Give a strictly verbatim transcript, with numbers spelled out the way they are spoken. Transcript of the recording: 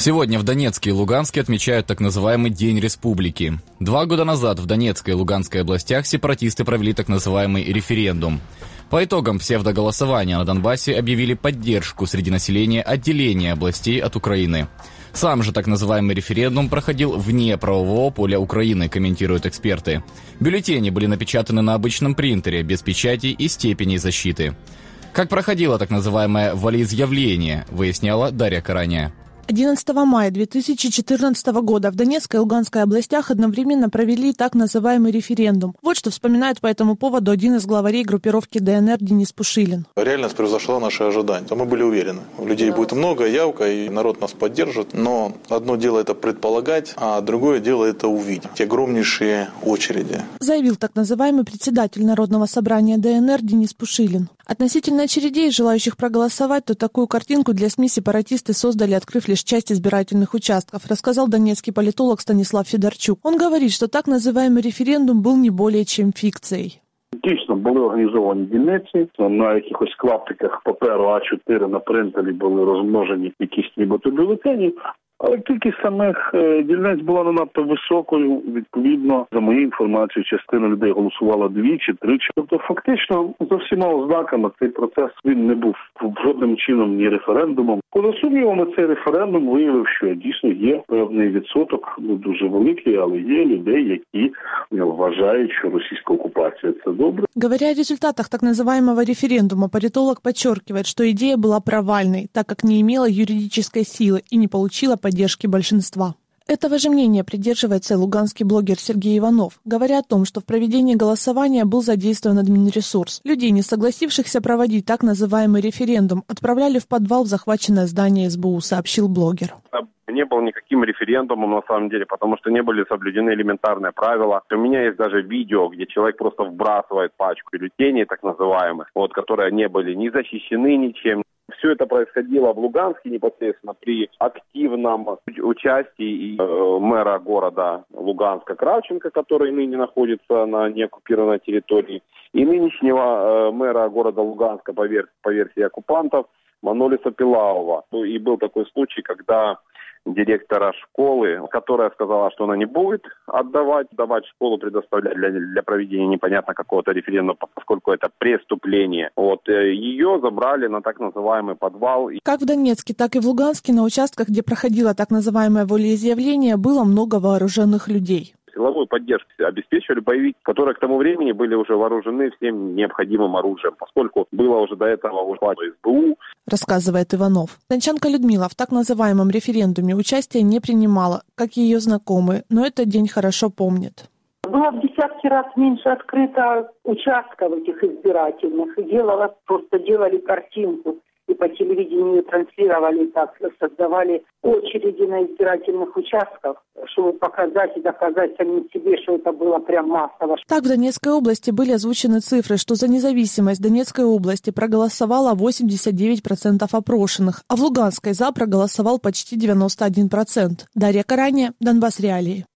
Сегодня в Донецке и Луганске отмечают так называемый День Республики. Два года назад в Донецкой и Луганской областях сепаратисты провели так называемый референдум. По итогам псевдоголосования на Донбассе объявили поддержку среди населения отделения областей от Украины. Сам же так называемый референдум проходил вне правового поля Украины, комментируют эксперты. Бюллетени были напечатаны на обычном принтере, без печати и степеней защиты. Как проходило так называемое волеизъявление, выясняла Дарья Караня. одиннадцатого мая две тысячи четырнадцатого года в Донецкой и Луганской областях одновременно провели так называемый референдум. Вот что вспоминает по этому поводу один из главарей группировки ДНР Денис Пушилин. Реальность превзошла наши ожидания. Мы были уверены, у людей будет много, явка, и народ нас поддержит. Но одно дело это предполагать, а другое дело это увидеть. Те огромнейшие очереди. Заявил так называемый председатель Народного собрания ДНР Денис Пушилин. Относительно очередей, желающих проголосовать, то такую картинку для СМИ сепаратисты создали, открыв лишь часть избирательных участков, рассказал донецкий политолог Станислав Федорчук. Он говорит, что так называемый референдум был не более чем фікцією. Дійсно, були організовані дільниці, на якихось клаптиках паперу а чотири на принтері були розмножені якісь нібито бюлетені, але кількість самих дільниць була не надто високою. Відповідно, за моєю інформацією, частина людей голосувала двічі, тричі. Тобто, фактично, за всіма ознаками цей процес він не був жодним чином ні референдумом. Поза сумнівами, цей референдум виявив, що дійсно є певний відсоток, ну дуже великий, але є людей, які вважають, що російська окупація – це добре. Говоря о результатах так называемого референдума, политолог подчеркивает, что идея была провальной, так как не имела юридической силы и не получила поддержки большинства. Этого же мнения придерживается и луганский блогер Сергей Иванов, говоря о том, что в проведении голосования был задействован админресурс. Людей, не согласившихся проводить так называемый референдум, отправляли в подвал в захваченное здание СБУ, сообщил блогер. Не был никаким референдумом на самом деле, потому что не были соблюдены элементарные правила. У меня есть даже видео, где человек просто вбрасывает пачку бюллетеней, так называемых, вот, которые не были ни защищены ничем. Все это происходило в Луганске непосредственно при активном участии э, мэра города Луганска Кравченко, который ныне находится на неоккупированной территории, и нынешнего э, мэра города Луганска по, вер- по версии оккупантов Манолиса Пилаова. И был такой случай, когда директора школы, которая сказала, что она не будет отдавать, давать школу, предоставлять для, для проведения непонятно какого-то референдума, поскольку это преступление. Вот, ее забрали на так называемый подвал. Как в Донецке, так и в Луганске на участках, где проходило так называемое волеизъявление, было много вооруженных людей. Силовую поддержку обеспечивали боевики, которые к тому времени были уже вооружены всем необходимым оружием, поскольку было уже до этого ухвачено СБУ. Рассказывает Иванов. Дончанка Людмила в так называемом референдуме участия не принимала, как и ее знакомые, но этот день хорошо помнит. Было в десятки раз меньше открыто участков этих избирательных. И делалось, просто делали картинку. И по телевидению транслировали так, создавали очереди на избирательных участках, чтобы показать и доказать самим себе, что это было прям массово. Так в Донецкой области были озвучены цифры, что за независимость Донецкой области проголосовало восемьдесят девять процентов опрошенных, а в Луганской за проголосовал почти девяносто один процент. Дарья Караня, Донбасс Реалии.